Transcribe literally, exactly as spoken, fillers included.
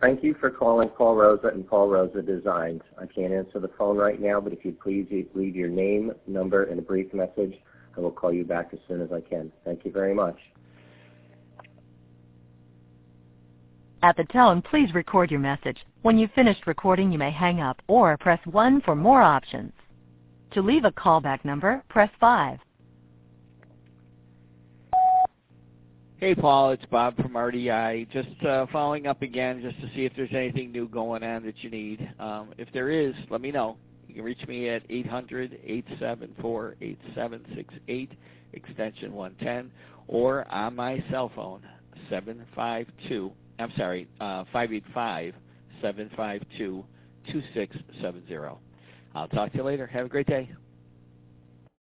Thank you for calling Paul Rosa and Paul Rosa Designs. I can't answer the phone right now, but if you'd please leave your name, number, and a brief message, I will call you back as soon as I can. Thank you very much. At the tone, please record your message. When you've finished recording, you may hang up or press one for more options. To leave a callback number, press five. Hey, Paul, it's Bob from R D I. Just uh, following up again just to see if there's anything new going on that you need. Um, if there is, let me know. You can reach me at eight hundred, eight seven four, eight seven six eight, extension one ten, or on my cell phone, seven five two, I'm sorry, uh, five eight five, seven five two, two six seven zero. I'll talk to you later. Have a great day.